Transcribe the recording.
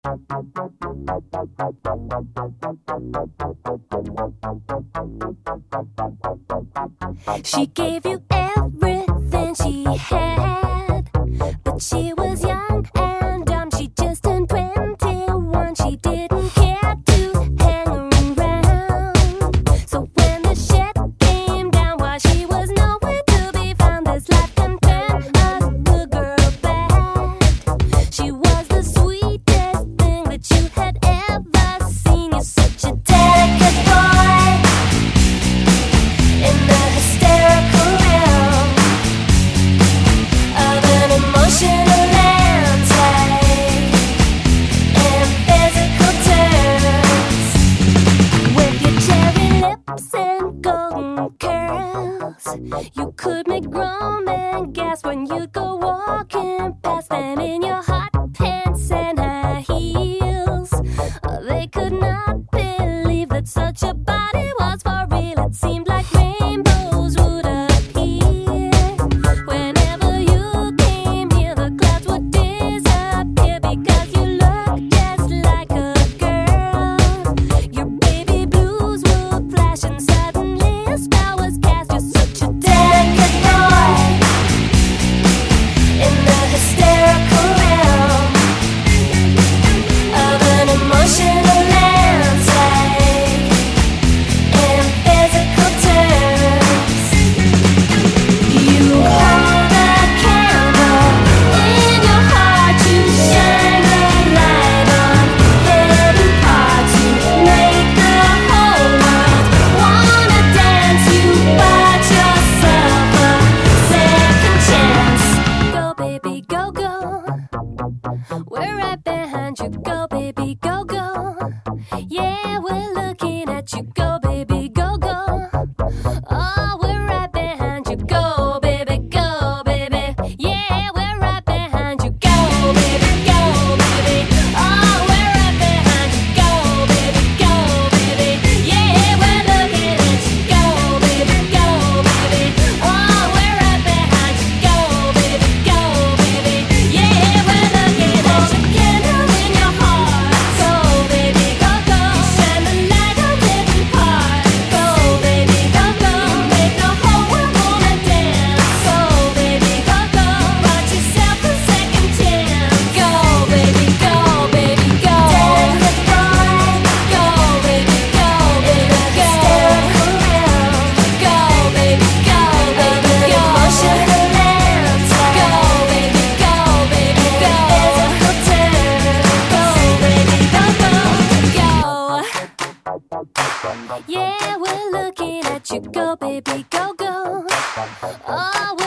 She gave you everything she had, but she was young and dumb. She just turned 21. She didn't care to hang around. So when the shit came down, while she was nowhere to be found, this life can turn a good girl bad. She was the sweetest thing that you had ever seen. You're such a delicate boy in the hysterical realm of an emotional landscape in physical terms. With your cherry lips and golden curls, you could make grown men gasp when you go walking past them in your hot pants and high heels. They could not believe that such a body was for real. It seemed like rainbows would appear whenever you came here. The clouds would disappear because you looked just like a girl. Your baby blues would flash and suddenly a spell was cast. You're such a delicate boy in the hysterical realm of an emotional landscape in physical terms. You hold a candle in your heart, you shine the light on hidden parts. You make the whole world wanna dance. You bought yourself a second chance. Go baby, go, go. We're right behind you. Go baby, go, go. Yeah, we're looking at you. Go baby, go, go. Oh, we're right behind you. Go baby, go baby. Yeah, we're right behind you. Go baby, go baby. Oh, we're right behind you. Go baby, go baby. Yeah, we're looking at you. Go baby, go baby. Oh, we're right behind you. Go baby, go baby. Yeah, we're looking at you. Candle in your heart. Go baby, go, go. Shine the light on hidden part. Go baby, go, go. Make the whole world wanna dance. Go baby, go, go. Bought yourself a second chance. Go baby, go baby, go. Delicate boy. Go baby, go baby, go. Hysterical realm. Go baby, go baby, go. Emotional landscape. Go baby, go baby, go. Physical terms. Go baby, go, go, go. Yeah, we're looking at you. Go baby, go, go. Oh,